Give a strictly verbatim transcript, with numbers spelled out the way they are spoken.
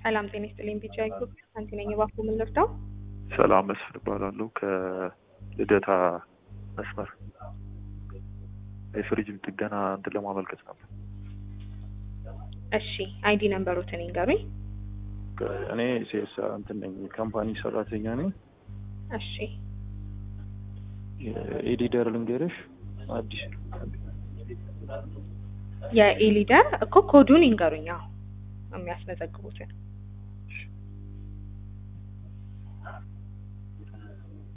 ሰላም ጤና ይስጥልኝ። ቢጫ ኢትዮጵያ ሳንቲ ነኝ። ባኩ ምን ልርዳው? ሰላም መስፍን እባላለሁ ከልደታ መስመር የፍሪጅ ጥገና እንትን ለማመልከት ነበር። እሺ አይዲ ነምበሮትን ይንገሩኝ። እኔ ሴልስ እንትን ነኝ ካምፓኒ ሰራተኛ ነኝ። እሺ የኤሊደር ልንገርሽ አዲስ የኤሊደር እኮ ኮዱን ይንገሩኝ። አዎ የሚያስመዘግቡትን